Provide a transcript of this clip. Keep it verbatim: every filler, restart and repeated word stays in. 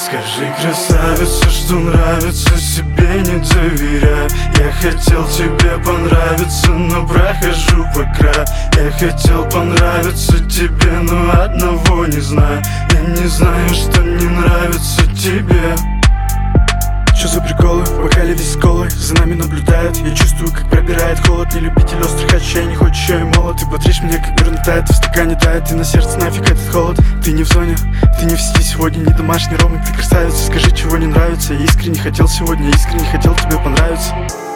Скажи, красавица, что нравится, себе не доверяй. Я хотел тебе понравиться, но прохожу по краю. Я хотел понравиться тебе, но одного не знаю. Я не знаю, что не нравится тебе. Что за приколы? В бокале весь колой, за нами наблюдают. Я чувствую, как пробирает холод. Не любитель острых ощущений, хоть еще и молод. Ты бодришь меня, как горн тает, в стакане тает. И на сердце нафиг этот холод. Ты не в зоне, ты не в сети сегодня, не домашний ромик. Ты красавица, скажи, чего не нравится. Я искренне хотел сегодня, искренне хотел тебе понравиться.